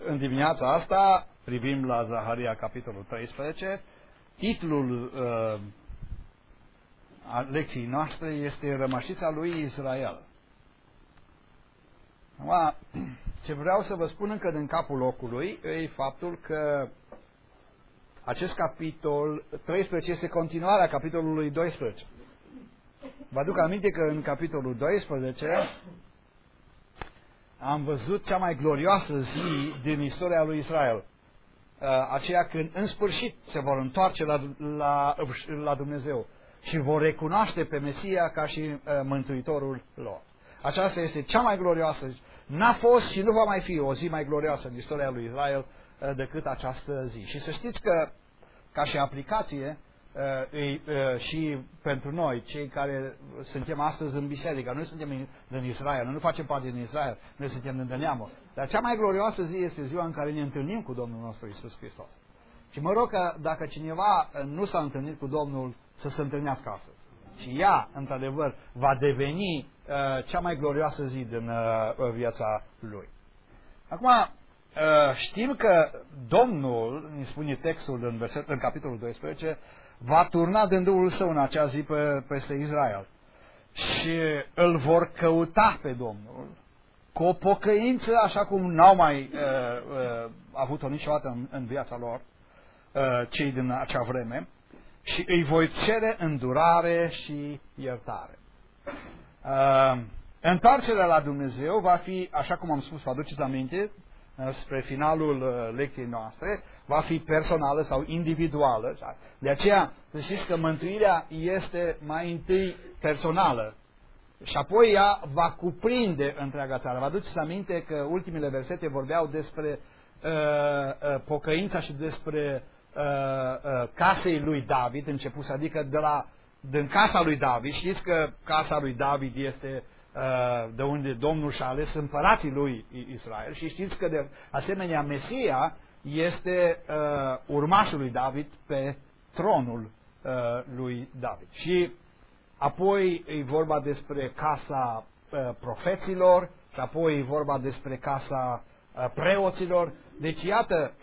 în dimineața asta privim la Zaharia, capitolul 13. Titlul a lecției noastre este Rămășița lui Israel. Acum, ce vreau să vă spun încă din capul locului e faptul că acest capitol 13 este continuarea capitolului 12. Vă aduc aminte că în capitolul 12 am văzut cea mai glorioasă zi din istoria lui Israel. Aceea când în sfârșit se vor întoarce la Dumnezeu și vor recunoaște pe Mesia ca și Mântuitorul lor. Aceasta este cea mai glorioasă. N-a fost și nu va mai fi o zi mai glorioasă în istoria lui Israel decât această zi. Și să știți că, ca și aplicație, și pentru noi, cei care suntem astăzi în biserică, noi suntem din Israel, noi nu facem parte din Israel, noi suntem din neamul. Dar cea mai glorioasă zi este ziua în care ne întâlnim cu Domnul nostru Iisus Hristos. Și mă rog că dacă cineva nu s-a întâlnit cu Domnul, să se întâlnească astăzi. Și ea, într-adevăr, va deveni cea mai glorioasă zi din viața lui. Acum, știm că Domnul, ne spune textul în capitolul 12, va turna din Duhul Său în acea zi peste Israel. Și îl vor căuta pe Domnul cu o pocăință așa cum n-au mai avut-o niciodată în viața lor, cei din acea vreme, și îi voi cere îndurare și iertare. Întoarcerea la Dumnezeu va fi, așa cum am spus, vă aduceți aminte, spre finalul lecției noastre, va fi personală sau individuală. De aceea, să știți că mântuirea este mai întâi personală și apoi ea va cuprinde întreaga țară. Vă aduceți aminte că ultimele versete vorbeau despre pocăința și despre casei lui David început, adică din casa lui David. Știți că casa lui David este de unde Domnul și-a ales împărații lui Israel și știți că de asemenea Mesia este urmașul lui David pe tronul lui David. Și apoi e vorba despre casa profeților și apoi e vorba despre casa preoților. Deci iată,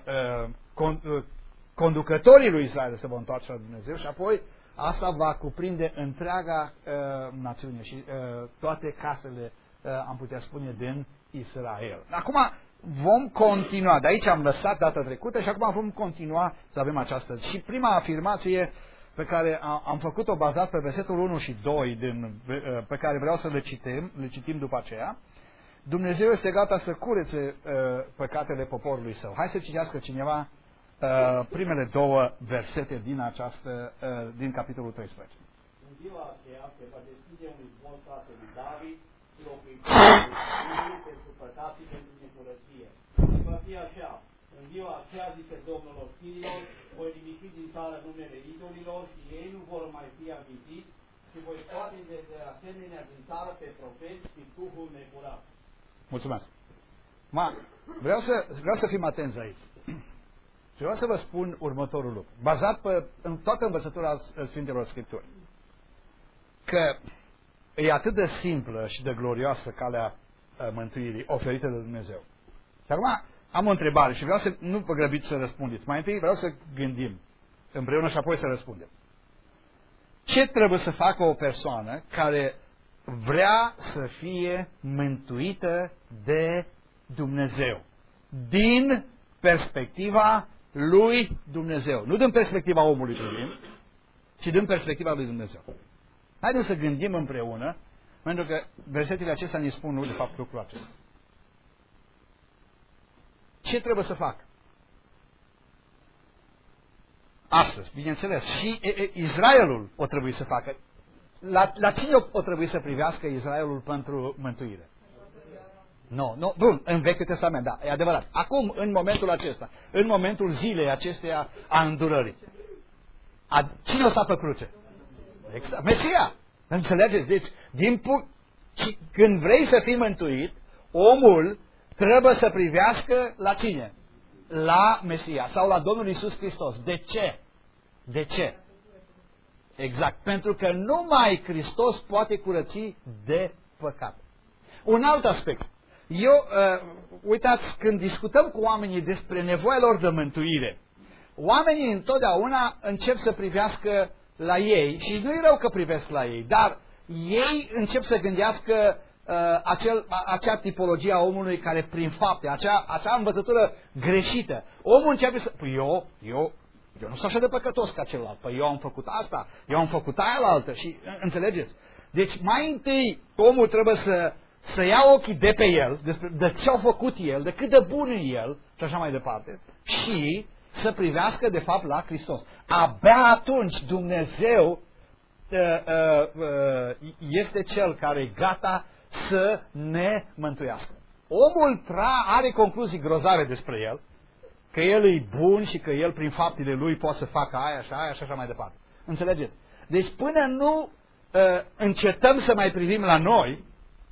conducătorii lui Israel se vor întoarce la Dumnezeu și apoi asta va cuprinde întreaga națiune și toate casele, am putea spune, din Israel. Acum vom continua, de aici am lăsat data trecută și acum vom continua să avem această. Și prima afirmație pe care am făcut-o bazat pe versetul 1 și 2, pe care vreau să le citim după aceea. Dumnezeu este gata să curețe păcatele poporului său. Hai să citească cineva primele două versete din capitolul 13. În ziua aceea se va deschide un izvor lui David și locuiți pentru păcat și pentru necurăție. Și va fi așa. În ziua aceea, zice Domnul oștirilor, voi nimici din țară numele idolilor și ei nu vor mai fi amintiți și voi scoate de asemenea din țară pe profeți și duhul necurat. Mulțumesc. Vreau să fim atenți aici. Și vreau să vă spun următorul lucru, bazat pe toată învățătura Sfintelor Scripturi, că e atât de simplă și de glorioasă calea mântuirii oferită de Dumnezeu. Și acum am o întrebare și vreau să nu vă grăbiți să răspundeți. Mai întâi vreau să gândim împreună și apoi să răspundem. Ce trebuie să facă o persoană care vrea să fie mântuită de Dumnezeu? Din perspectiva lui Dumnezeu. Nu din perspectiva omului privim, ci din perspectiva lui Dumnezeu. Haideți să gândim împreună, pentru că versetele acestea ne spun de fapt lucrul acesta. Ce trebuie să facă? Astăzi, bineînțeles, și Israelul o trebuie să facă. La cine o trebuie să privească Israelul pentru mântuire? Nu, bun, în Vechiul Testament, da, e adevărat. Acum, în momentul acesta, în momentul zilei acesteia a îndurării, cine o sta pe cruce? Exact, Mesia! Înțelegeți? Deci, când vrei să fii mântuit, omul trebuie să privească la cine? La Mesia sau la Domnul Iisus Hristos. De ce? De ce? Exact, pentru că numai Hristos poate curăți de păcat. Un alt aspect. Uitați, când discutăm cu oamenii despre nevoia lor de mântuire, oamenii întotdeauna încep să privească la ei, și nu e rău că privesc la ei, dar ei încep să gândească acea tipologie a omului care prin fapte, acea învățătură greșită. Omul începe să... Păi eu nu sunt așa de păcătos ca celălalt. Păi eu am făcut asta, eu am făcut aia la altă. Și înțelegeți? Deci mai întâi omul trebuie să ia ochii de pe el, de ce a făcut el, de cât de bun e el și așa mai departe, și să privească de fapt la Hristos. Abia atunci Dumnezeu este Cel care e gata să ne mântuiască. Omul are concluzii grozave despre el, că el e bun și că el prin faptele lui poate să facă aia și aia și așa mai departe. Înțelegeți? Deci până nu încetăm să mai privim la noi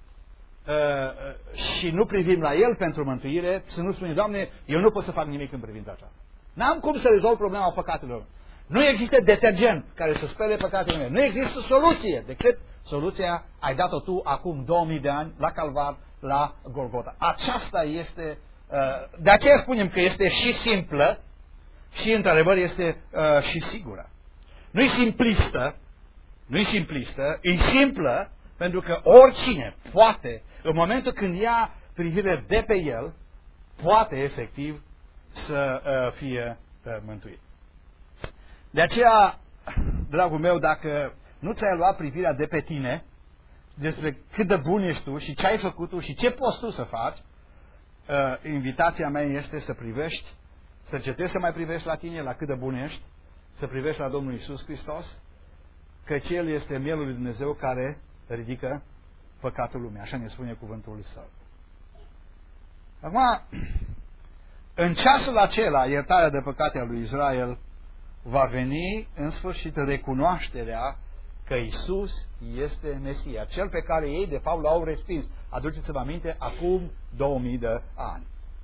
și nu privim la el pentru mântuire, să nu spunem, Doamne, eu nu pot să fac nimic în privința aceasta. N-am cum să rezolv problema păcatelor. Nu există detergent care să spele păcatele mele. Nu există soluție decât soluția ai dat-o tu acum 2000 de ani la Calvar, la Golgota. Aceasta este, de aceea spunem că este și simplă și într-adevăr este și sigură. Nu-i simplistă, e simplă pentru că oricine poate, în momentul când ia privire de pe el, poate efectiv să fie mântuit. De aceea, dragul meu, dacă nu ți-ai luat privirea de pe tine, despre cât de bun ești tu și ce ai făcut tu și ce poți tu să faci, invitația mea este să privești, să încetezi să mai privești la tine, la cât de bun ești, să privești la Domnul Iisus Hristos, căci El este mielul lui Dumnezeu care ridică păcatul lumii. Așa ne spune cuvântul Său. Acum, în ceasul acela, iertarea de păcate a lui Israel, va veni în sfârșit recunoașterea că Iisus este Mesia, cel pe care ei de fapt l-au respins. Aduceți-vă aminte, acum 2000 de ani.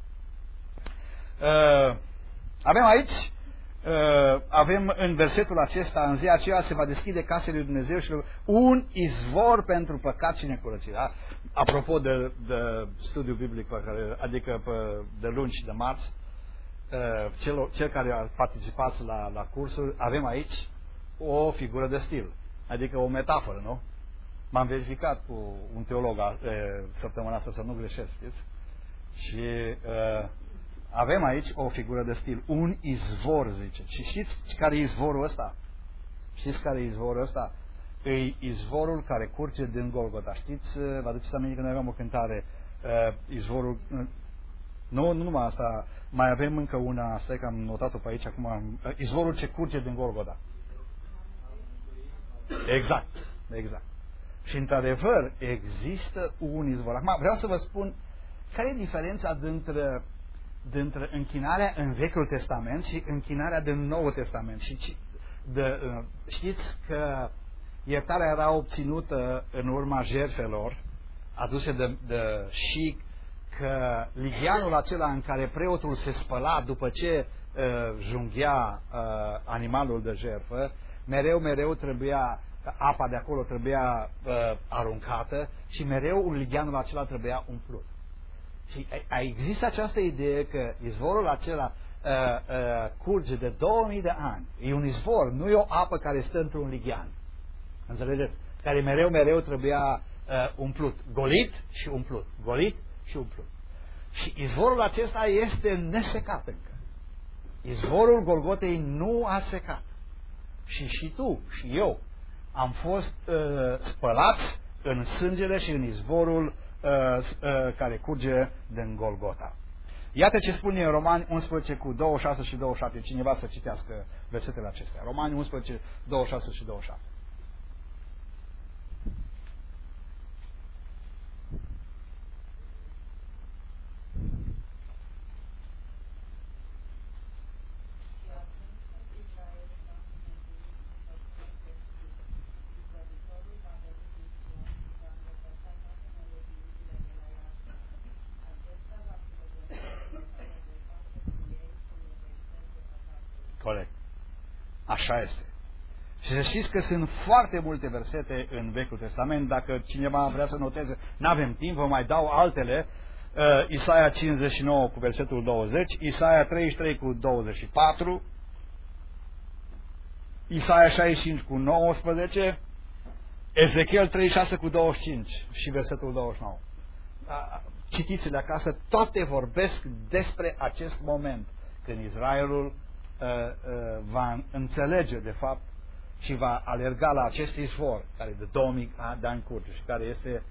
Avem în versetul acesta, în ziua aceea se va deschide casele lui Dumnezeu și un izvor pentru păcat și necurățire. Da? Apropo de studiul biblic, adică de luni și de marți, cel care a participat la cursuri, avem aici o figură de stil, adică o metaforă, nu? M-am verificat cu un teolog săptămâna asta, să nu greșesc, știți? Și avem aici o figură de stil, un izvor, zice. Și știți care e izvorul ăsta? Știți care e izvorul ăsta? E izvorul care curge din Golgota. Știți, vă aduceți aminte că noi aveam o cântare, izvorul... Nu numai asta, mai avem încă una, stai că am notat-o pe aici acum, izvorul ce curge din Golgota. Exact. Și într-adevăr există un izvor. Acum vreau să vă spun care e diferența dintre închinarea în Vechiul Testament și închinarea din Noul Testament. Și știți că iertarea era obținută în urma jertfelor aduse și că ligheanul acela în care preotul se spăla după ce junghea animalul de jertfă, mereu trebuia, apa de acolo trebuia aruncată și mereu ligheanul acela trebuia umplut. Și există această idee că izvorul acela curge de 2000 de ani. E un izvor, nu e o apă care stă într-un lighean. Înțelegeți? Care mereu trebuia umplut. Golit și umplut. Golit și umplut. Și izvorul acesta este nesecat încă. Izvorul Golgotei nu a secat. Și tu și eu am fost spălați în sângele și în izvorul care curge din Golgota. Iată ce spune în Romani 11 cu 26 și 27. Cineva să citească versetele acestea. Romani 11, 26 și 27. Corect. Așa este. Și să știți că sunt foarte multe versete în Vechiul Testament. Dacă cineva vrea să noteze, n-avem timp, vă mai dau altele. Isaia 59 cu versetul 20, Isaia 33 cu 24, Isaia 65 cu 19, Ezechiel 36 cu 25 și versetul 29. Citiți-le acasă, toate vorbesc despre acest moment când Israelul va înțelege de fapt și va alerga la acest izvor care de 2000 de ani curge și care este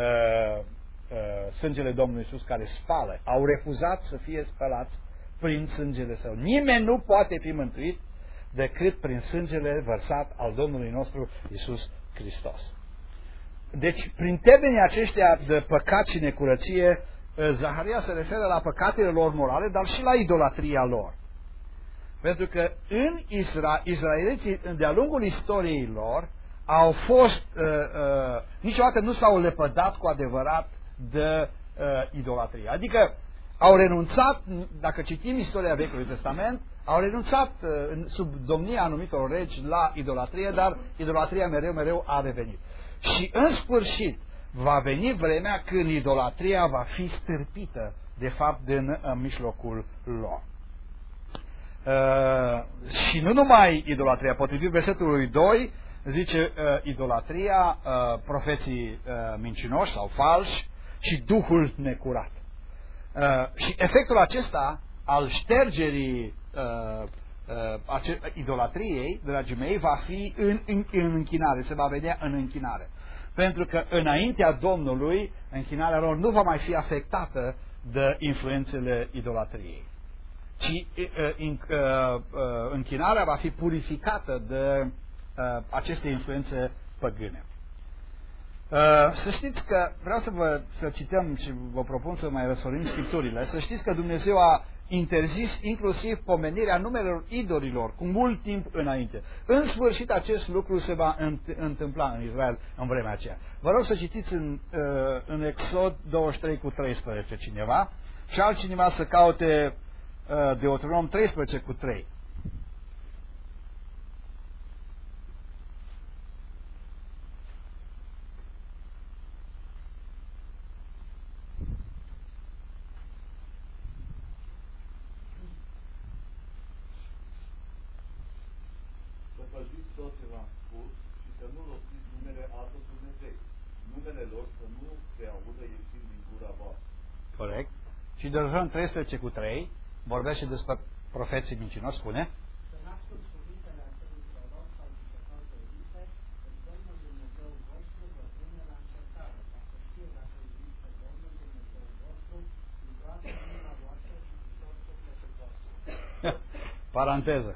sângele Domnului Iisus care spală. Au refuzat să fie spălați prin sângele Său. Nimeni nu poate fi mântuit decât prin sângele vărsat al Domnului nostru Iisus Hristos. Deci, prin termenii aceștia de păcat și necurăție, Zaharia se referă la păcatele lor morale, dar și la idolatria lor. Pentru că în israeliții, de-a lungul istoriei lor, au fost, niciodată nu s-au lepădat cu adevărat de idolatrie. Adică au renunțat, dacă citim istoria Vechiului Testament, au renunțat sub domnia anumitor regi la idolatrie, dar idolatria mereu a revenit. Și în sfârșit va veni vremea când idolatria va fi stârpită, de fapt, din mijlocul lor. Și nu numai idolatria, potrivit versetului 2, zice idolatria, profeții mincinoși sau falși și duhul necurat. Și efectul acesta al ștergerii idolatriei, dragii mei, va fi în închinare, se va vedea în închinare. Pentru că înaintea Domnului, închinarea lor nu va mai fi afectată de influențele idolatriei, ci închinarea va fi purificată de aceste influențe păgâne. Să știți că, vreau să cităm și vă propun să mai răsforim Scripturile, să știți că Dumnezeu a interzis inclusiv pomenirea numelor idolilor cu mult timp înainte. În sfârșit acest lucru se va întâmpla în Israel în vremea aceea. Vă rog să citiți în Exod 23 cu 13 cineva și altcineva să caute Deuteronom 13 cu 3. Corect. Și Deuteronom 13 cu 3 vorbește despre profeții mincinoși, spune: Să n-ascult cuvintele acelui proroc sau zicător de iute, că Domnul Dumnezeu vostru vă pune la încercare, ca să știe dacă iubiți pe Domnul Dumnezeu vostru din toată inima voastră și din tot sufletul vostru. Paranteză.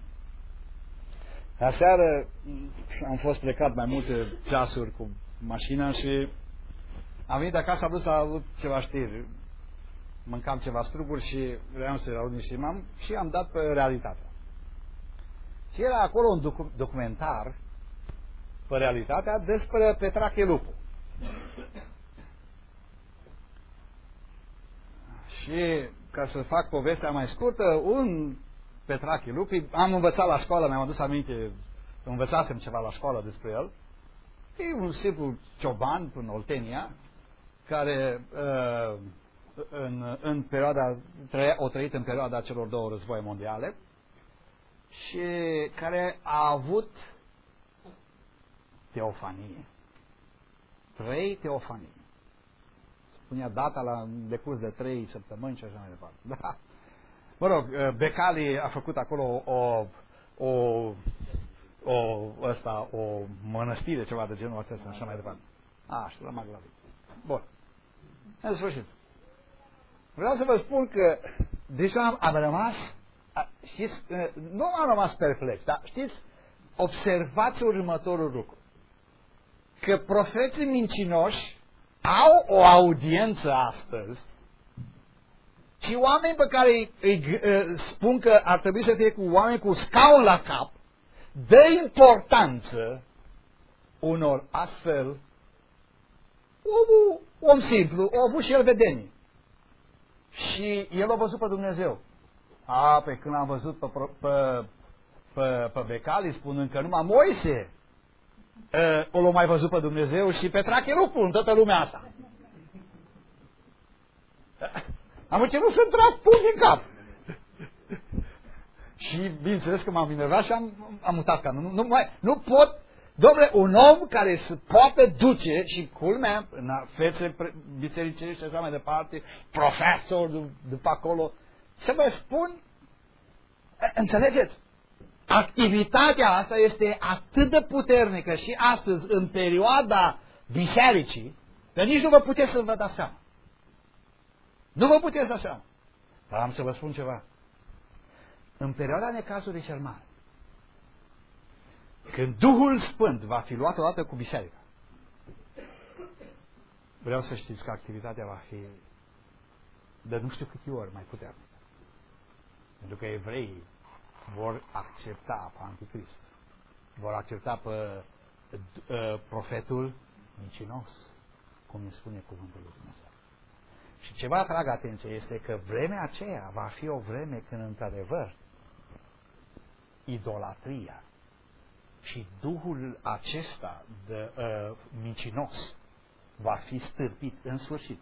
Aseară am fost plecat mai multe ceasuri cu mașina și am venit acasă, am vrut să aud ceva știri. Mâncam ceva struguri și vreau să aud niște și am dat pe Realitatea. Și era acolo un documentar pe Realitatea despre Petrache Lupu. Și ca să fac povestea mai scurtă, un Petrache Lupu, am învățat la școală, mi-am adus aminte, învățasem ceva la școală despre el. E un simplu cioban în Oltenia, care în perioada, o trăit în perioada celor două războaie mondiale și care a avut teofanie. 3 teofanii. Spunea data la decurs de 3 săptămâni și așa mai departe. Da. Mă rog, Becali a făcut acolo o mănăstire, ceva de genul acesta și așa mai departe. Așa, la Maglavit. Bun. În sfârșit. Vreau să vă spun că deja am rămas, știți, nu am rămas perplex, dar știți, observați următorul lucru. Că profeții mincinoși au o audiență astăzi și oameni pe care îi spun că ar trebui să fie cu oameni cu scaun la cap, dă importanță unor astfel om simplu, a avut și el vedenii. Și el a văzut pe Dumnezeu. Pe când am văzut pe Becali, spunând că numai Moise l-a mai văzut pe Dumnezeu și Petrache Lupu în toată lumea asta. Am început să-mi trag pumni în cap. Și bineînțeles că m-am enervat și am mutat ca nu pot. Dom'le, un om care se poate duce și culmea în fețe bisericești și așa mai departe, profesor după acolo, să vă spun, înțelegeți? Activitatea asta este atât de puternică și astăzi, în perioada bisericii, că nici nu vă puteți să vă dați seama. Nu vă puteți da seama. Dar am să vă spun ceva. În perioada necazului cel mare, când Duhul Sfânt va fi luat odată cu biserica, vreau să știți că activitatea va fi de nu știu câte ori mai puternică. Pentru că evreii vor accepta pe Anticrist. Vor accepta pe profetul mincinos, cum îi spune cuvântul lui Dumnezeu. Și ce vă atrag atenție este că vremea aceea va fi o vreme când, într-adevăr, idolatria și duhul acesta de mincinos va fi stârpit în sfârșit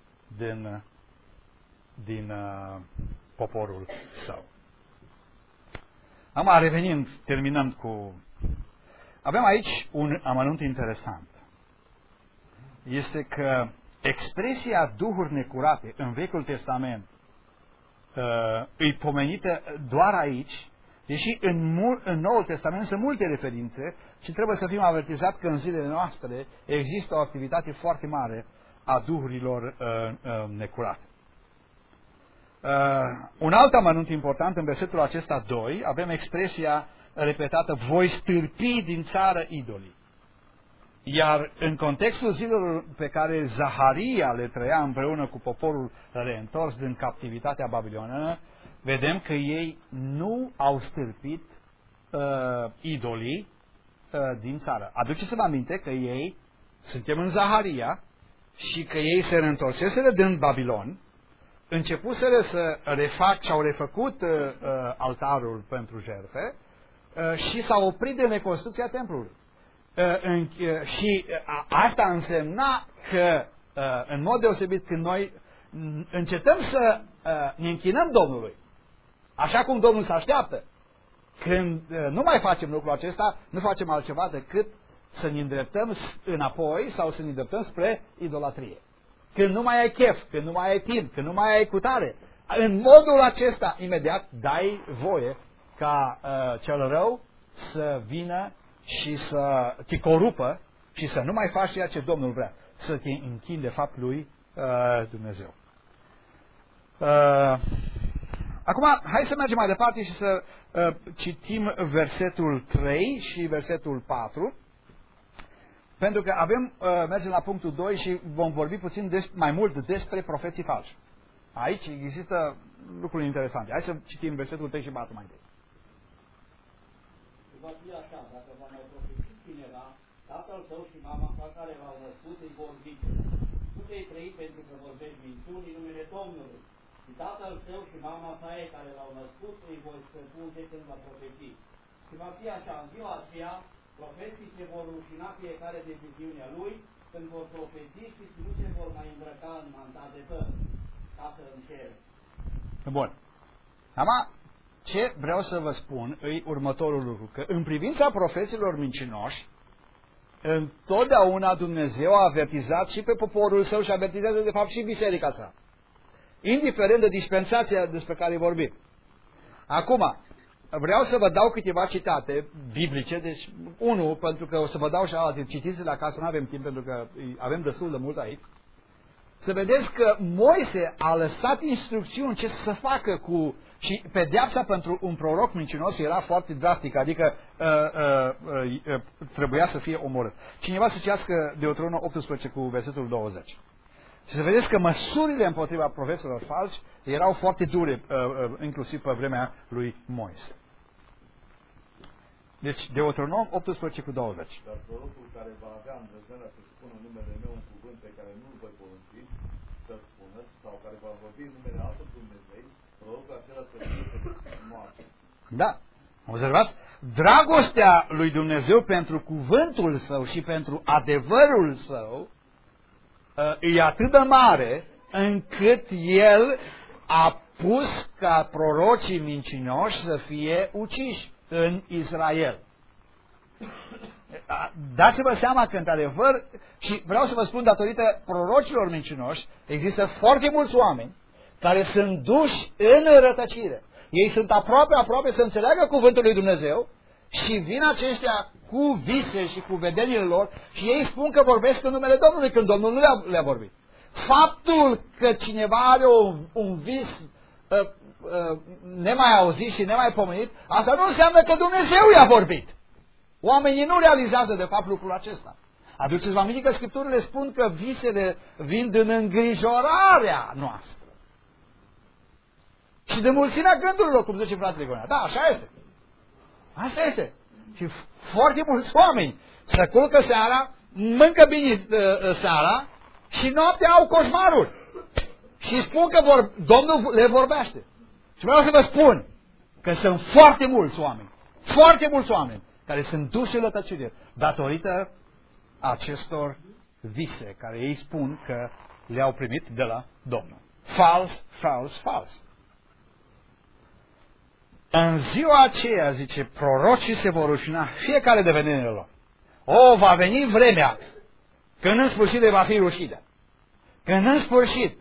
din poporul său. Acum, revenind, terminând cu... Avem aici un amănunt interesant. Este că expresia duhuri necurate în Vechiul Testament îi pomenită doar aici, deși în Noul Testament sunt multe referințe și trebuie să fim avertizați că în zilele noastre există o activitate foarte mare a duhurilor necurate. Un alt amănunt important, în versetul acesta 2, avem expresia repetată, voi stârpi din țară idolii. Iar în contextul zilelor pe care Zaharia le trăia împreună cu poporul reîntors din captivitatea babiloniană, vedem că ei nu au stârpit idolii din țară. Aduceți-vă aminte că ei, suntem în Zaharia, și că ei se reîntorseseră din Babilon, începuseră să refac și au refăcut altarul pentru jertfe și s-au oprit de reconstrucția templului. Și asta însemna că, în mod deosebit, când noi încetăm să ne închinăm Domnului, așa cum Domnul se așteaptă, când nu mai facem lucrul acesta, nu facem altceva decât să ne îndreptăm înapoi sau să ne îndreptăm spre idolatrie. Când nu mai ai chef, când nu mai ai timp, când nu mai ai cutare, în modul acesta, imediat, dai voie ca cel rău să vină și să te corupă și să nu mai faci ceea ce Domnul vrea, să te închini de fapt lui Dumnezeu. Acum, hai să mergem mai departe și să citim versetul 3 și versetul 4, pentru că mergem la punctul 2 și vom vorbi puțin mai mult despre profeții falși. Aici există lucruri interesante. Hai să citim versetul 3 și 4 mai întâi. Va fi așa, dacă va mai profeti cineva, tatăl său și mama sa care l-au născut îi vor zice, tu te-ai trăit pentru că vorbești minciuni în numele Domnului. Și tatăl său și mama sa care l-au născut îi vor spune când va profeti. Și va fi așa, în ziua aceea, profeții se vor rușina fiecare de viziunea lui, când vor profeti și nu se vor mai îmbrăca în mandat de păr, ca să încere. Bun. Acum, ce vreau să vă spun e următorul lucru, că în privința profeților mincinoși, întotdeauna Dumnezeu a avertizat și pe poporul său și avertizează de fapt și biserica sa, indiferent de dispensația despre care vorbim. Acum, vreau să vă dau câteva citate biblice, deci unul, pentru că o să vă dau și alte, citiți-le acasă, nu avem timp pentru că avem destul de mult aici. Să vedeți că Moise a lăsat instrucțiuni ce să facă cu... Și pedeapsa pentru un proroc mincinos era foarte drastică, adică trebuia să fie omorât. Cineva să citească Deuteronom 18 cu versetul 20. Și să vedeți că măsurile împotriva profeților falși erau foarte dure, inclusiv pe vremea lui Moise. Deci, Deuteronom 18 cu 20. Dar prorocul care va avea îndrăznerea să spună numele meu un cuvânt pe care nu-l voi porunci să-l spună, sau care va vorbi în numele altor Dumnezei, prorocul acela să fie moarte. Da. Observați? Dragostea lui Dumnezeu pentru cuvântul său și pentru adevărul său e atât de mare încât el a pus ca prorocii mincinoși să fie uciși în Israel. Dați-vă seama că, într-adevăr, și vreau să vă spun, datorită prorocilor mincinoși, există foarte mulți oameni care sunt duși în rătăcire. Ei sunt aproape să înțeleagă cuvântul lui Dumnezeu și vin aceștia cu vise și cu vedenile lor și ei spun că vorbesc în numele Domnului, când Domnul nu le-a vorbit. Faptul că cineva are un vis nemai auzit și nemai pomenit, asta nu înseamnă că Dumnezeu i-a vorbit. Oamenii nu realizează de fapt lucrul acesta. Aduceți-vă aminte că Scripturile spun că visele vin din îngrijorarea noastră. Și de mulțimea gândurilor, cum zice fratele Gonea. Da, așa este. Asta este. Și foarte mulți oameni se culcă seara, mâncă bine seara și noaptea au coșmaruri. Și spun că Domnul le vorbește. Și vreau să vă spun că sunt foarte mulți oameni care sunt duși în rătăcire datorită acestor vise care ei spun că le-au primit de la Domnul. Fals. În ziua aceea, zice, prorocii se vor rușina fiecare de venenile lor. Va veni vremea când în sfârșit le va fi rușine. Când în sfârșit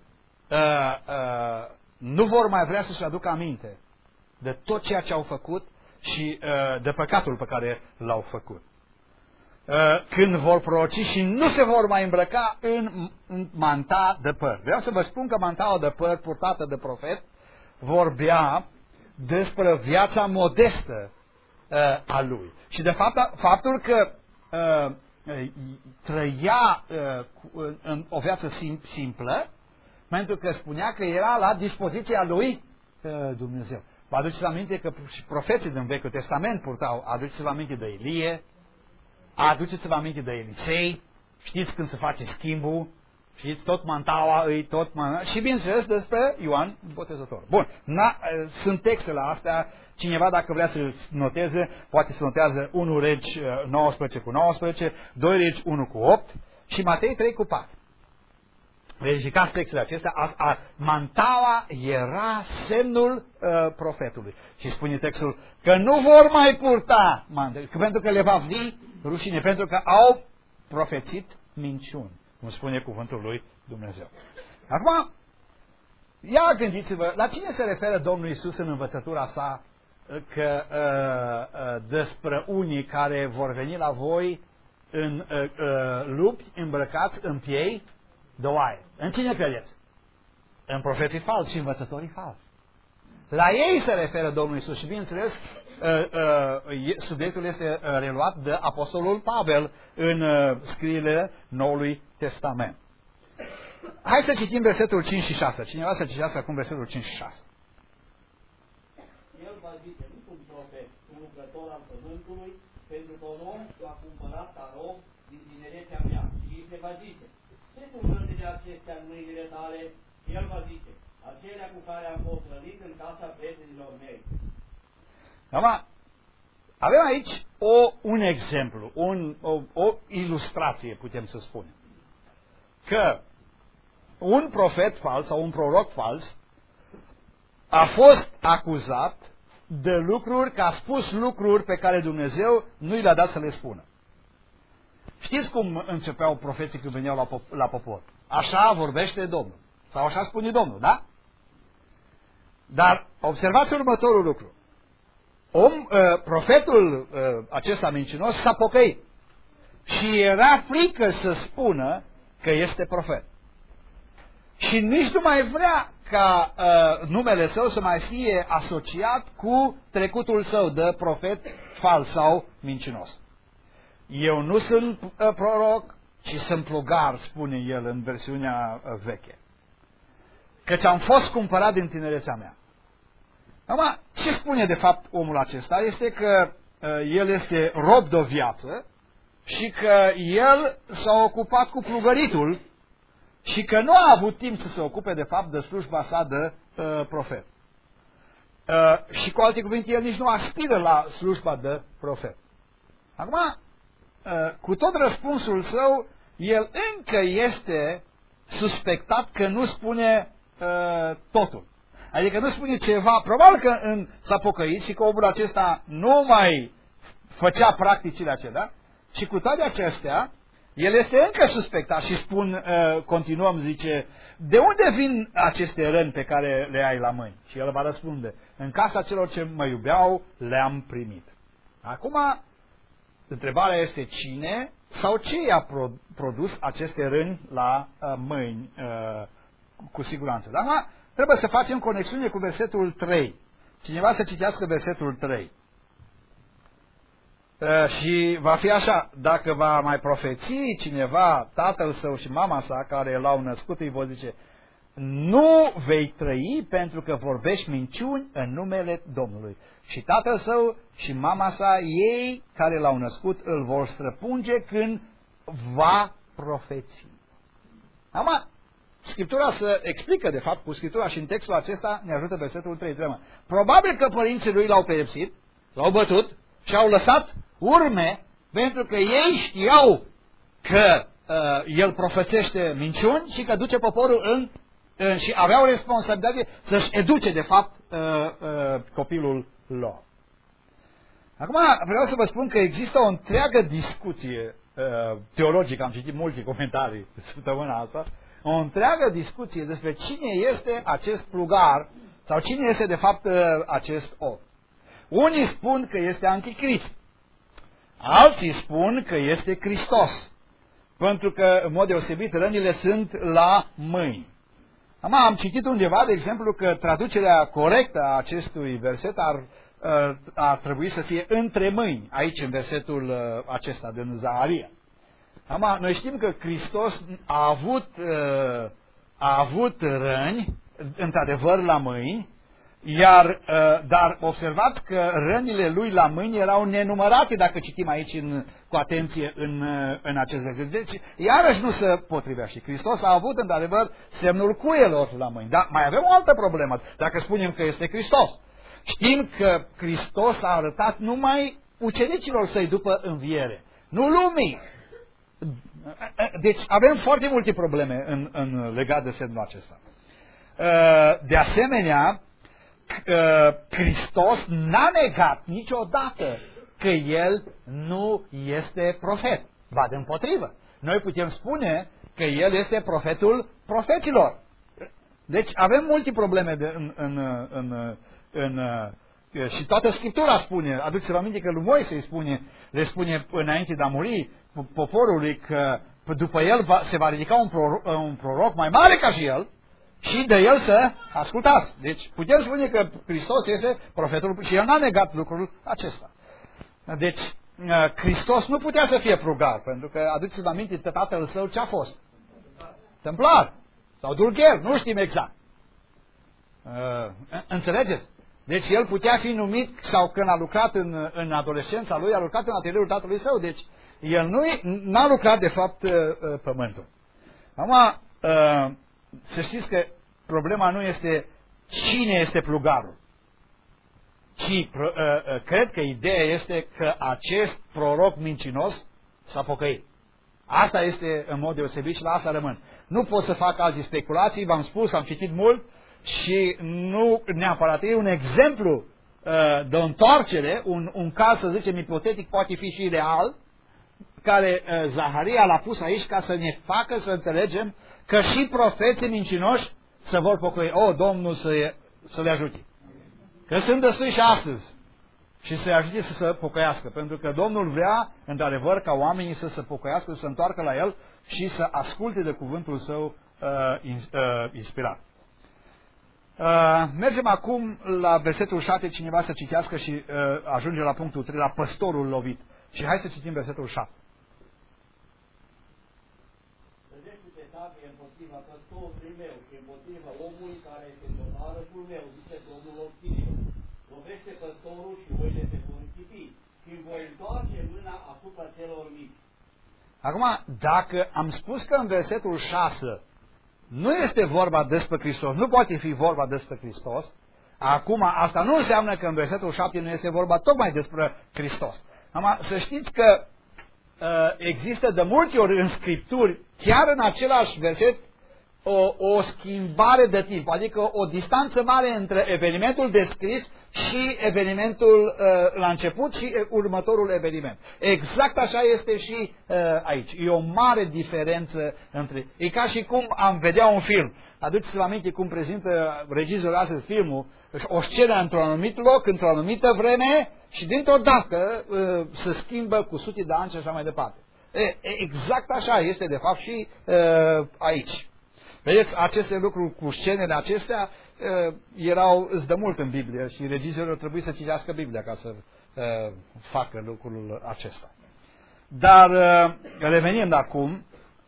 nu vor mai vrea să-și aducă aminte de tot ceea ce au făcut și de păcatul pe care l-au făcut. Când vor proroci și nu se vor mai îmbrăca în manta de păr. Vreau să vă spun că mantaua de păr purtată de profet vorbea despre viața modestă a lui. Și de fapt, faptul că trăia în o viață simplă, pentru că spunea că era la dispoziția lui Dumnezeu. Vă aduceți aminte că și profeții din Vechiul Testament purtau, aduceți-vă aminte de Ilie, aduceți-vă aminte de Elisei, știți când se face schimbul, știți, tot mantaua și bineînțeles despre Ioan Botezător. Bun, sunt textele astea, cineva dacă vrea să noteze, poate să notează 1 Regi 19:19, 2 Regi 1:8 și Matei 3:4. Verificați textele acestea, mantaua era semnul profetului. Și spune textul că nu vor mai purta mantaua, pentru că le va fi rușine, pentru că au profețit minciuni, cum spune cuvântul lui Dumnezeu. Acum, ia gândiți-vă, la cine se referă Domnul Iisus în învățătura sa că despre unii care vor veni la voi în lupți îmbrăcați în piei de oaie. În cine credeți? În profeții falsi și învățătorii falsi. La ei se referă Domnul Iisus și bineînțeles subiectul este reluat de Apostolul Pavel în scrierile Noului Testament. Hai să citim versetul 5 și 6. Cineva să citească acum versetul 5 și 6. El va zice, nu sunt profet, un lucrător al pământului, pentru că un om l-a cumpărat ca rob din tinerețea mea. Și îi se va zice, ce sunt cărțile acestea în mâinile tale? Și el va zice, acelea cu care am fost rănit în casa prietenilor mei. Avem aici un exemplu, o ilustrație, putem să spunem. Că un profet fals sau un proroc fals a fost acuzat de lucruri, că a spus lucruri pe care Dumnezeu nu i le-a dat să le spună. Știți cum începeau profeții când veneau la popor? Așa vorbește Domnul. Sau așa spune Domnul, da? Dar observați următorul lucru. Profetul acesta mincinos s-a pocăit. Și era frică să spună că este profet. Și nici nu mai vrea ca numele său să mai fie asociat cu trecutul său de profet fals sau mincinos. Eu nu sunt proroc, ci sunt plugar, spune el în versiunea veche. Căci am fost cumpărat din tinerețea mea. Acum, ce spune de fapt omul acesta? Este că el este rob de o viață și că el s-a ocupat cu plugăritul și că nu a avut timp să se ocupe de fapt de slujba sa de profet. Și cu alte cuvinte, el nici nu aspiră la slujba de profet. Acum, cu tot răspunsul său, el încă este suspectat că nu spune totul. Adică nu spune ceva, probabil că s-a pocăit și că omul acesta nu mai făcea practicile acelea și cu toate acestea, el este încă suspectat și continuăm, zice, de unde vin aceste răni pe care le ai la mâini? Și el va răspunde, în casa celor ce mă iubeau le-am primit. Acum, întrebarea este cine sau ce i-a produs aceste răni la mâini, cu siguranță. Dar acum trebuie să facem conexiune cu versetul 3. Cineva să citească versetul 3. Și va fi așa, dacă va mai profeți cineva, tatăl său și mama sa care l-au născut, îi vor zice, nu vei trăi pentru că vorbești minciuni în numele Domnului. Și tatăl său și mama sa, ei care l-au născut, îl vor străpunge când va profeți. Acum, Scriptura se explică, de fapt, cu Scriptura și în textul acesta ne ajută versetul 3. Probabil că părinții lui l-au pedepsit, l-au bătut și au lăsat urme pentru că ei știau că el profețește minciuni și că duce poporul și aveau responsabilitate să-și educe, de fapt, copilul lor. Acum vreau să vă spun că există o întreagă discuție teologică, am citit multe comentarii săptămâna asta, o întreagă discuție despre cine este acest plugar sau cine este de fapt acest om. Unii spun că este Anticrist, alții spun că este Hristos, pentru că, în mod deosebit, rănile sunt la mâini. Am citit undeva, de exemplu, că traducerea corectă a acestui verset ar trebui să fie între mâini, aici în versetul acesta din Zaharia. Noi știm că Hristos a avut răni, într-adevăr, la mâini, dar observați că rănile lui la mâini erau nenumărate, dacă citim aici cu atenție în acest verset. Deci, iarăși nu se potrivește. Hristos a avut, într-adevăr, semnul cuielor la mâini. Dar mai avem o altă problemă, dacă spunem că este Hristos. Știm că Hristos a arătat numai ucenicilor săi după înviere, nu lumii. Deci avem foarte multe probleme legate de semnul acesta. De asemenea, Hristos n-a negat niciodată că El nu este profet. Ba dimpotrivă. Noi putem spune că El este profetul profeților. Deci avem multe probleme și toată Scriptura spune, aduceți-vă aminte că lui Moise le spune înainte de a muri poporului că după el se va ridica un proroc mai mare ca și el și de el să ascultați. Deci putem spune că Hristos este profetul și el n-a negat lucrul acesta. Deci Hristos nu putea să fie plugar, pentru că aduceți-vă aminte că tatăl său ce a fost? Templar sau dulgher, nu știm exact. Înțelegeți? Deci el putea fi numit, sau când a lucrat în adolescența lui, a lucrat în atelierul tatălui său. Deci el n-a lucrat de fapt pământul. Acum, să știți că problema nu este cine este plugarul, ci cred că ideea este că acest proroc mincinos s-a pocăit. Asta este în mod deosebit și la asta rămân. Nu pot să fac alte speculații, v-am spus, am citit mult și nu neapărat. E un exemplu de întoarcere, un caz, să zicem, ipotetic, poate fi și real, care Zaharia l-a pus aici ca să ne facă să înțelegem că și profeții mincinoși se vor pocăi. Domnul să le ajute. Că sunt destui și astăzi și să-i ajute să se pocăiască. Pentru că Domnul vrea, într-adevăr, ca oamenii să se pocăiască, să se întoarcă la El și să asculte de cuvântul Său inspirat. Mergem acum la versetul 7, cineva să citească și ajunge la punctul 3, la păstorul lovit. Și hai să citim versetul 7. Trăgește-te sabie împotriva păstorului meu și împotriva omului care este tovarășul meu, zice Domnul oștirilor. Lovește păstorul și oile se vor închipi și îmi voi întoarce mâna asupra celor mici. Acum, dacă am spus că în versetul 6 nu este vorba despre Hristos, nu poate fi vorba despre Hristos, acum asta nu înseamnă că în versetul 7 nu este vorba tocmai despre Hristos. Acum, să știți că există de multe ori în Scripturi, chiar în același verset, o schimbare de timp, adică o distanță mare între evenimentul descris și evenimentul la început și următorul eveniment. Exact așa este și aici. E o mare diferență între... E ca și cum am vedea un film. Aduceți-vă aminte cum prezintă regizorul astăzi filmul, o scenă într-un anumit loc, într-o anumită vreme și dintr-o dată se schimbă cu sute de ani și așa mai departe. Exact așa este de fapt și aici. Vedeți, aceste lucruri cu scenele acestea erau de mult în Biblie și regizorul trebuie să citească Biblia ca să facă lucrul acesta. Dar revenind acum,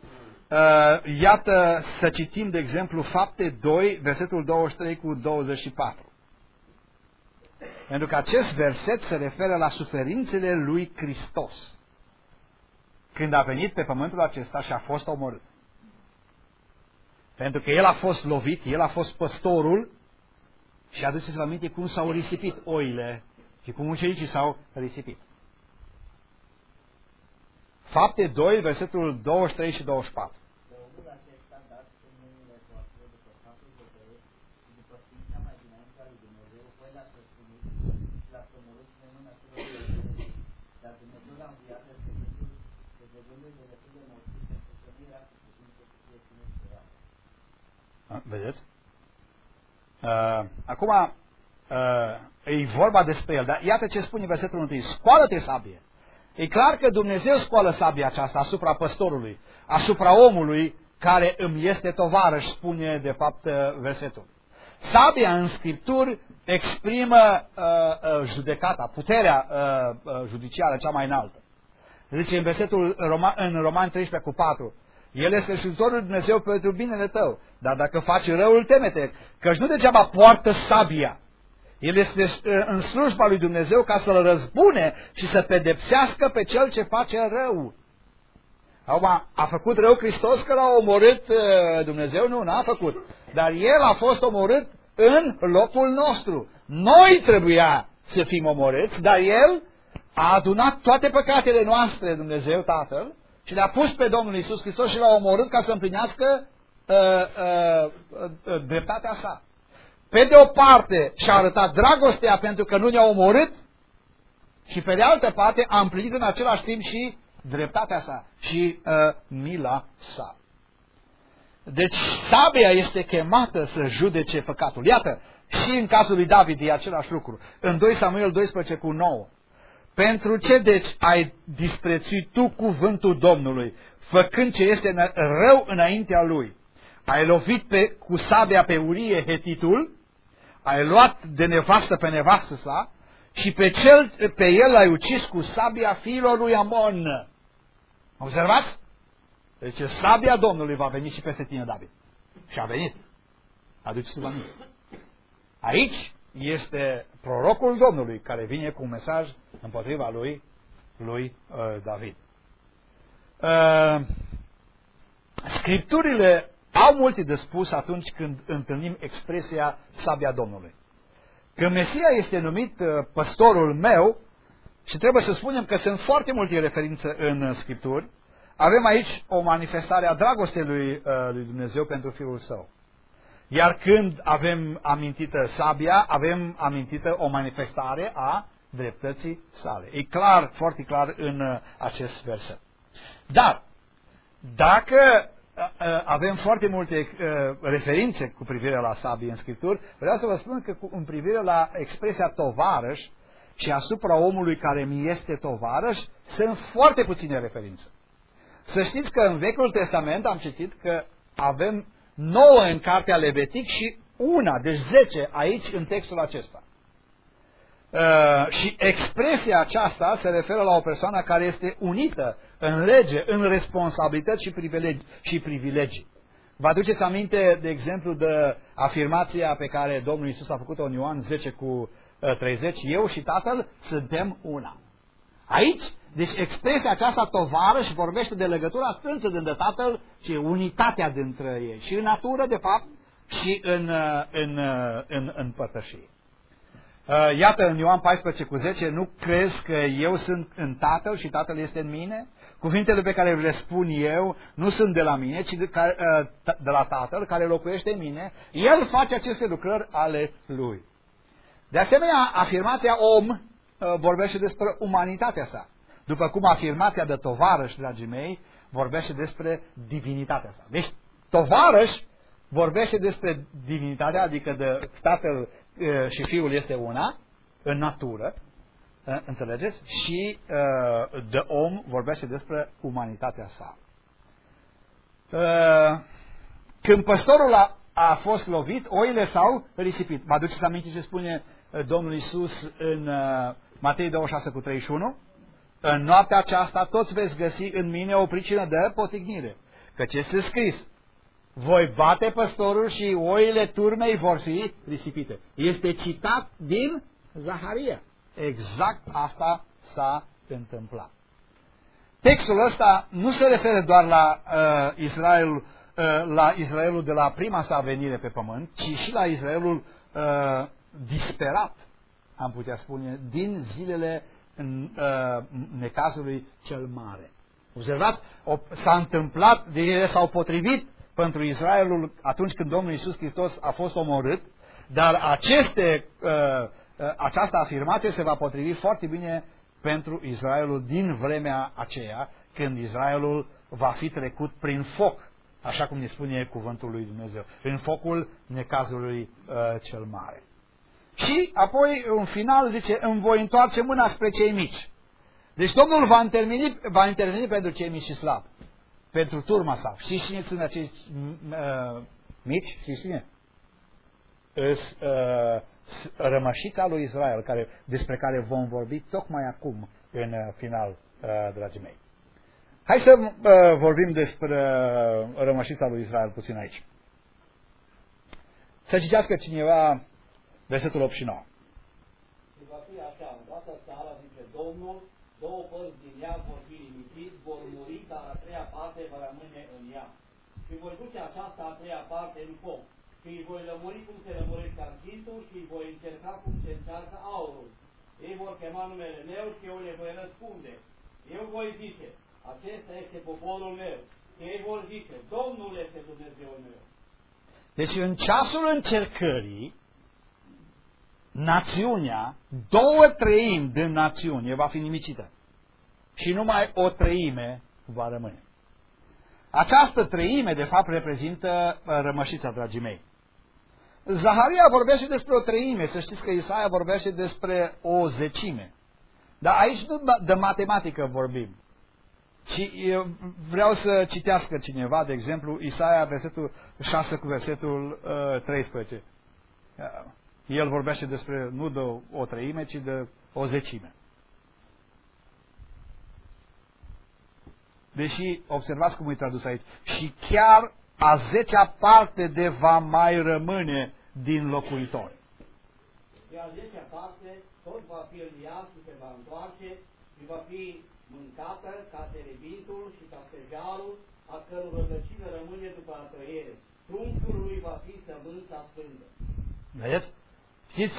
iată să citim de exemplu Fapte 2, versetul 23 cu 24. Pentru că acest verset se referă la suferințele lui Hristos. Când a venit pe pământul acesta și a fost omorât. Pentru că el a fost lovit, el a fost păstorul și aduceți-vă aminte cum s-au risipit oile și cum ucenicii s-au risipit. Fapte 2, versetul 23 și 24. Vedeți? Acum e vorba despre el, dar iată ce spune versetul 1. Scoală-te, sabie! E clar că Dumnezeu scoală sabia aceasta asupra păstorului, asupra omului care îmi este tovarăș, spune de fapt versetul. Sabia în Scripturi exprimă judecata, puterea judiciară cea mai înaltă. Zice în versetul în Romani 13 cu 4. El este ajutorul lui Dumnezeu pentru binele tău. Dar dacă faci răul, teme-te, căci nu degeaba poartă sabia. El este în slujba lui Dumnezeu ca să-l răzbune și să pedepsească pe cel ce face rău. Acum, a făcut rău Hristos că l-a omorât Dumnezeu? Nu, n-a făcut. Dar el a fost omorât în locul nostru. Noi trebuia să fim omorâți, dar el a adunat toate păcatele noastre, Dumnezeu Tatăl, și le-a pus pe Domnul Iisus Hristos și l-a omorât ca să împlinească dreptatea sa. Pe de o parte și-a arătat dragostea pentru că nu ne-a omorât și pe de altă parte a împlinit în același timp și dreptatea sa și mila sa. Deci sabia este chemată să judece păcatul. Iată, și în cazul lui David e același lucru. În 2 Samuel 12 cu 9. Pentru ce deci ai disprețuit tu cuvântul Domnului, făcând ce este rău înaintea lui? Ai lovit cu sabia pe Urie Hetitul, ai luat de nevastă pe nevastă sa și pe el l-ai ucis cu sabia fiilor lui Amon. Observați? Deci sabia Domnului va veni și peste tine, David. Și a venit. Aduceți-vă aminte. Aici este prorocul Domnului care vine cu un mesaj împotriva lui David. Scripturile au multe de spus atunci când întâlnim expresia sabia Domnului. Când Mesia este numit păstorul meu, și trebuie să spunem că sunt foarte multe referințe în Scripturi, avem aici o manifestare a dragostei lui Dumnezeu pentru Fiul Său. Iar când avem amintită sabia, avem amintită o manifestare a dreptății sale. E clar, foarte clar în acest verset. Dar, dacă avem foarte multe referințe cu privire la sabie în Scripturi, vreau să vă spun că în privire la expresia tovarăș și asupra omului care mi este tovarăș, sunt foarte puține referințe. Să știți că în Vechiul Testament am citit că avem 9 în cartea Levitic și una, deci 10 aici în textul acesta. Și expresia aceasta se referă la o persoană care este unită în lege, în responsabilități și privilegii. Vă aduceți aminte, de exemplu, de afirmația pe care Domnul Iisus a făcut-o în Ioan 10 cu 30, eu și Tatăl suntem una. Aici, deci expresia aceasta tovară și vorbește de legătura strânsă dintre Tatăl și unitatea dintre ei. Și în natură, de fapt, și în părtășie. Iată, în Ioan 14:10, nu crezi că eu sunt în Tatăl și Tatăl este în mine? Cuvintele pe care le spun eu nu sunt de la mine, ci de la Tatăl care locuiește în mine. El face aceste lucrări ale Lui. De asemenea, afirmația om vorbește despre umanitatea sa. După cum afirmația de tovarăș, dragii mei, vorbește despre divinitatea sa. Deci, tovarăș vorbește despre divinitatea, adică de Tatăl și Fiul este una, în natură, înțelegeți? Și de om vorbește despre umanitatea sa. Când păstorul a fost lovit, oile s-au risipit. Vă aduceți aminte ce spune Domnul Iisus în Matei 26:31? În noaptea aceasta toți veți găsi în mine o pricină de potignire, căci este scris: voi bate păstorul și oile turmei vor fi risipite. Este citat din Zaharia. Exact asta s-a întâmplat. Textul ăsta nu se referă doar la Israelul de la prima sa venire pe pământ, ci și la Israelul disperat, am putea spune, din zilele necazului cel mare. Observați, s-a întâmplat, ele s-au potrivit pentru Israelul atunci când Domnul Iisus Hristos a fost omorât, dar această afirmație se va potrivi foarte bine pentru Israelul din vremea aceea, când Israelul va fi trecut prin foc, așa cum ne spune cuvântul lui Dumnezeu, în focul necazului cel mare. Și apoi, în final, zice: îmi voi întoarce mâna spre cei mici. Deci Domnul va interveni pentru cei mici și slabi, pentru turma sa. Știți cine sunt acești mici? Știți cine? Rămășița lui Israel, despre care vom vorbi tocmai acum, în final, dragii mei. Hai să vorbim despre rămășița lui Israel puțin aici. Să citească cineva versetul 8 și 9. Și va fi așa, în toată țara, zice Domnul, două părți din ea vor fi limitit, vor muri, dar a treia parte va rămâne în ea. Și voi duce aceasta a treia parte în foc. Și îi voi lămuri cum se lămurește argintul și îi voi încerca cum se încearcă aurul. Ei vor chema numele meu și eu le voi răspunde. Eu voi zice: acesta este poporul meu. Și ei vor zice: Domnul este Dumnezeul meu. Deci în ceasul încercării, națiunea, 2/3 din națiune va fi nimicită. Și numai 1/3 va rămâne. Această treime, de fapt, reprezintă rămășița, dragii mei. Zaharia vorbește despre 1/3, să știți că Isaia vorbește despre 1/10. Dar aici nu de matematică vorbim. Și vreau să citească cineva, de exemplu, Isaia, versetul 6 cu versetul 13. El vorbește despre nu de 1/3, ci de 1/10. Deși, observați cum e tradus aici, și chiar a 10-a parte de va mai rămâne din locuitori. Și a 10-a parte tot va fi în ea și se va întoarce și va fi mâncată ca terebintul și ca stejarul, a căror rădăcină rămâne după a trăiere. Trunchiul lui va fi sămânța sfântă. Vedeți? Știți,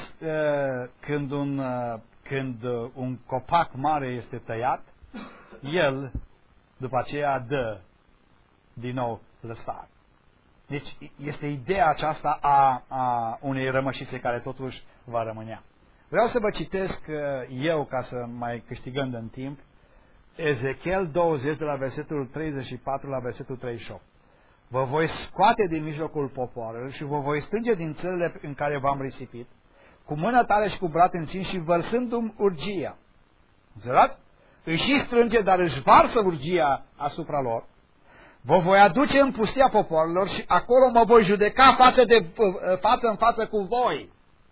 când un copac mare este tăiat, el după aceea dă din nou lăsare. Deci este ideea aceasta a unei rămășițe care totuși va rămânea. Vreau să vă citesc eu, ca să mai câștigăm în timp, Ezechiel 20 de la versetul 34 la versetul 38. Vă voi scoate din mijlocul popoarelor și vă voi strânge din țările în care v-am risipit, cu mână tare și cu braț înțins și vărsându-mi urgia. Înțelați? Îi și strânge, dar își varsă urgia asupra lor. Vă voi aduce în pustia popoarelor și acolo mă voi judeca față în față cu voi.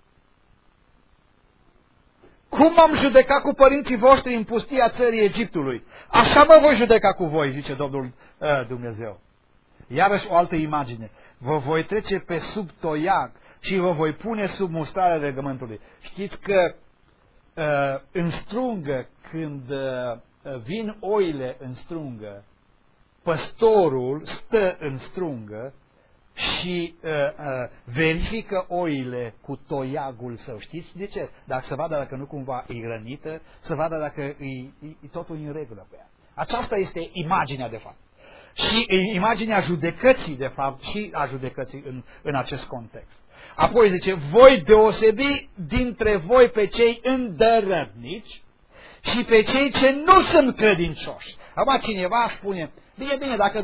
Cum m-am judecat cu părinții voștri în pustia țării Egiptului, așa mă voi judeca cu voi, zice Domnul Dumnezeu. Iarăși o altă imagine. Vă voi trece pe sub toiag și vă voi pune sub mustrarea legământului. Știți că în strungă, când vin oile în strungă, păstorul stă în strungă și verifică oile cu toiagul său. Știți de ce? Dacă să vadă dacă nu cumva e rănită, să vadă dacă e totul în regulă pe ea. Aceasta este imaginea de fapt. Și imaginea judecății de fapt și a judecății în acest context. Apoi zice, voi deosebi dintre voi pe cei îndărătnici și pe cei ce nu sunt credincioși. Acum cineva spune, bine, dacă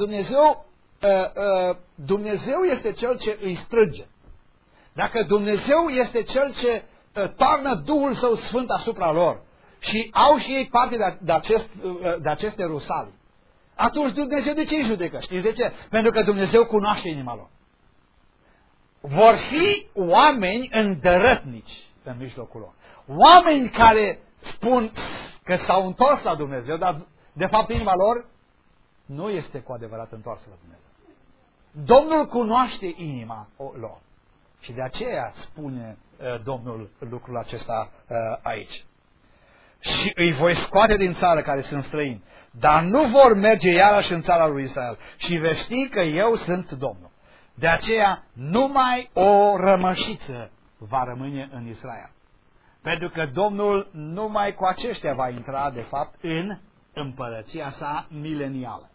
Dumnezeu este Cel ce îi strânge, dacă Dumnezeu este Cel ce toarnă Duhul Său Sfânt asupra lor și au și ei parte de aceste rusali, atunci Dumnezeu de ce îi judecă? Știți de ce? Pentru că Dumnezeu cunoaște inima lor. Vor fi oameni îndărătnici în mijlocul lor. Oameni care spun că s-au întors la Dumnezeu, dar de fapt inima lor nu este cu adevărat întoarsă la Dumnezeu. Domnul cunoaște inima lor. Și de aceea spune Domnul lucrul acesta aici. Și îi voi scoate din țară care sunt străini, dar nu vor merge iarăși în țara lui Israel. Și veți ști că eu sunt Domnul. De aceea numai o rămășiță va rămâne în Israel. Pentru că Domnul numai cu aceștia va intra, de fapt, în împărăția sa milenială.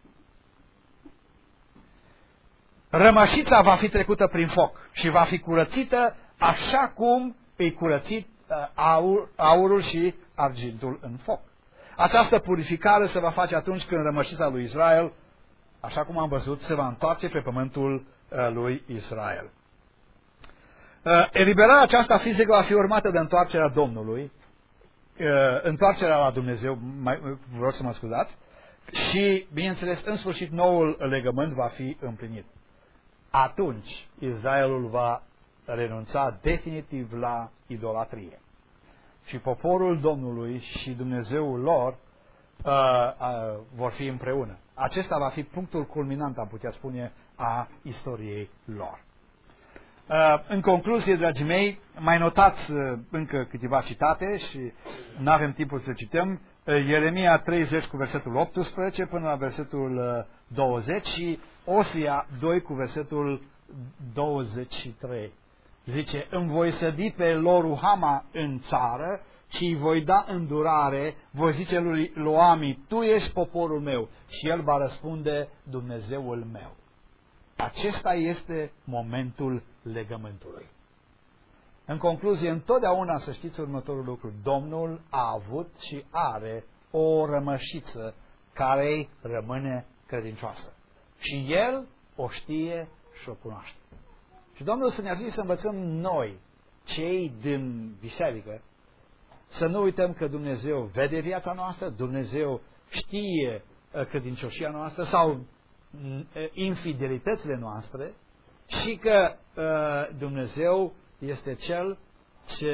Rămășița va fi trecută prin foc și va fi curățită așa cum îi curățit aurul și argintul în foc. Această purificare se va face atunci când rămășița lui Israel, așa cum am văzut, se va întoarce pe pământul lui Israel. Eliberarea aceasta fizică va fi urmată de întoarcerea Domnului, întoarcerea la Dumnezeu, vreau să mă scuzați, și, bineînțeles, în sfârșit, noul legământ va fi împlinit. Atunci, Israelul va renunța definitiv la idolatrie. Și poporul Domnului și Dumnezeul lor vor fi împreună. Acesta va fi punctul culminant, am putea spune, a istoriei lor. În concluzie, dragii mei, mai notați încă câteva citate și nu avem timpul să cităm. Ieremia 30 cu versetul 18 până la versetul 20 și Osia 2 cu versetul 23. Zice, îmi voi sădi pe Loruhama în țară și îi voi da îndurare, voi zice lui Loami, tu ești poporul meu, și el va răspunde, Dumnezeul meu. Acesta este momentul legământului. În concluzie, întotdeauna să știți următorul lucru. Domnul a avut și are o rămășiță care îi rămâne credincioasă. Și El o știe și o cunoaște. Și Domnul să ne ajute să învățăm noi, cei din biserică, să nu uităm că Dumnezeu vede viața noastră, Dumnezeu știe credincioșia noastră sau infidelitățile noastre și că Dumnezeu este Cel ce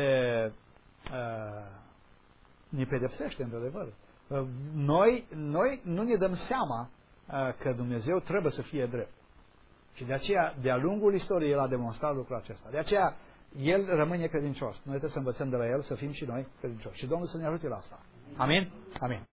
ne pedepsește, într-adevăr. Noi nu ne dăm seama că Dumnezeu trebuie să fie drept. Și de aceea, de-a lungul istoriei, El a demonstrat lucrul acesta. De aceea, El rămâne credincios. Noi trebuie să învățăm de la El să fim și noi credincioși. Și Domnul să ne ajute la asta. Amin? Amin.